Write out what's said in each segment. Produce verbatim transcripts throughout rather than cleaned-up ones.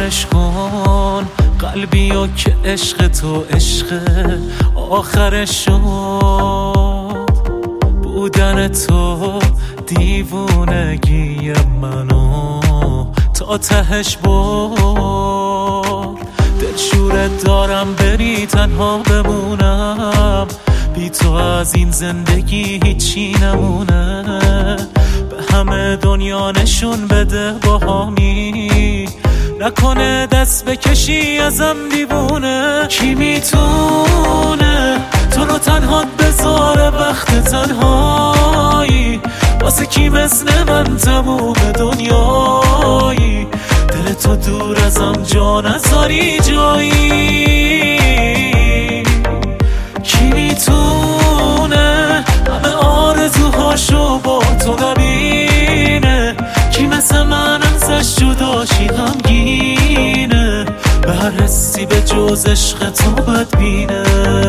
باورش کن قلبی و که عشق تو عشق آخرش شد. بودن تو دیوونگی منو تا تهش برد. دلشورت دارم بری تنها بمونم، بی تو از این زندگی هیچی نمونه. به همه دنیا نشون بده با همی، نکنه دست بکشی ازم دیوونه. کی میتونه تو رو تنها بذاره وقت تنهایی؟ واسه کی مثل من تموم دنیایی؟ دل تو دور ازم جا نذاری جایی. کی میتونه همه آرزوهاشو با تو نبینه؟ کی مثل من ازش جداشی غمگینه؟ به هر حسی به جز عشق تو بدبینه.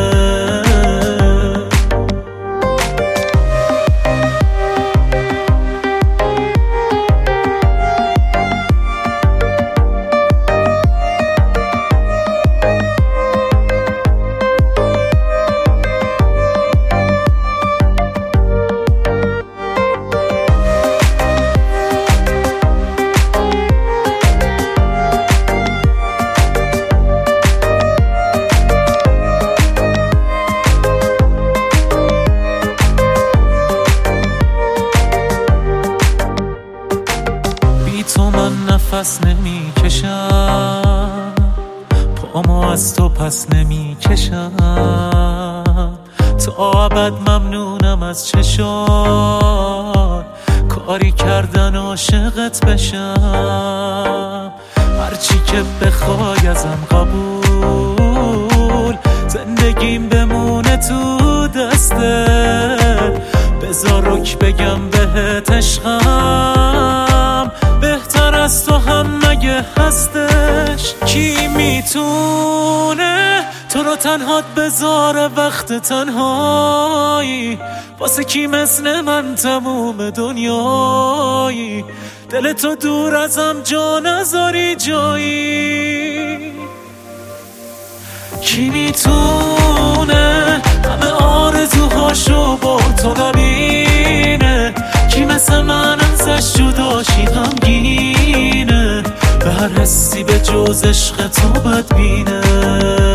تو من نفس نمی کشم، پامو از تو پس نمی کشم. تا ابد ممنونم از چشات، کاری کردن عاشقت بشم. هرچی که بخوای ازم قبول، زندگیم بمونه تو دستت. بذار رک بگم بهت عشقم، بهتر از تو هم مگه هستش؟ کی میتونه تو رو تنهات بذاره وقت تنهایی؟ واسه کی مثل من تموم دنیایی؟ دل تو دور ازم جا نذاری جایی. کی میتونه همه آرزوهاشو با تو نبینه؟ کی مثل من ازش جداشی غمگینه؟ به هر حسی به جز عشق تو بدبینه.